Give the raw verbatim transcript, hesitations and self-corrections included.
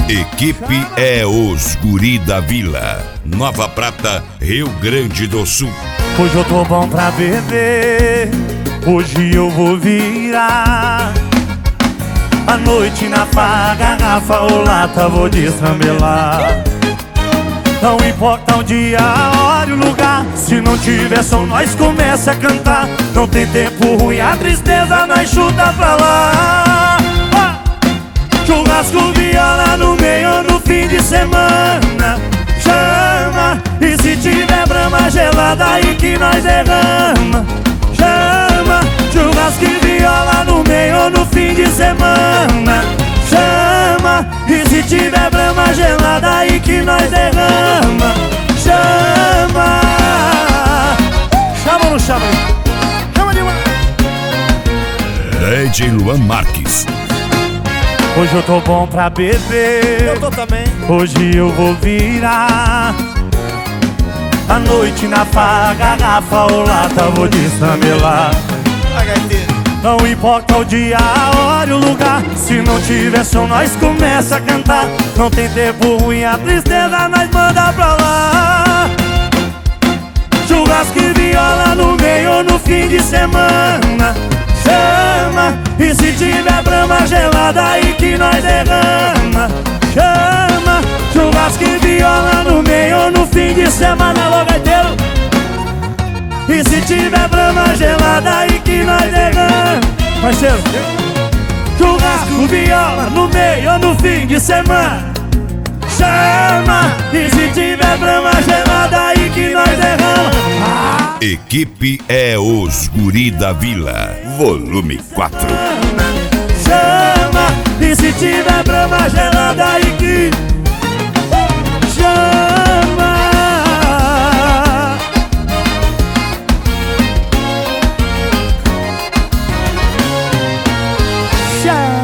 Equipe é os Guri da Vila, Nova Prata, Rio Grande do Sul. Hoje eu tô bom pra beber, hoje eu vou virar a noite na farra, garrafa ou lata, vou destrambelar. Não importa o dia, a hora e o lugar, se não tiver som nós começa a cantar. Não tem tempo ruim, a tristeza nós chuta pra lá. Churrasco, viola no meio no fim de semana. Chama, e se tiver brama gelada aí que nós derrama. Chama, churrasco e viola no meio no fim de semana. Chama, e se tiver brama gelada aí que nós derrama. Chama. Chama ou não chama? Chama demais. D J Luan Marques. Hoje eu tô bom pra beber, eu tô também. Hoje eu vou virar a noite na farra, garrafa ou lata, vou destrambelar. Não importa o dia, a hora e o lugar, se não tiver som nós começa a cantar. Não tem tempo ruim, a tristeza nós manda pra lá. Churrasco e viola no meio no fim de semana. Chama, e se tiver brama gelada aí que nós derrama. Chama, churrasco e viola no meio no fim de semana. Alô, gaiteiro. E se tiver brama gelada aí que nós derrama. Parceiro, churrasco, viola no meio no fim de semana. Chama, e se tiver brama gelada aí que nós derrama. ah. Equipe é os Guri da Vila, volume quatro. Chama, e se tiver brama gelada aí que chama. Chama.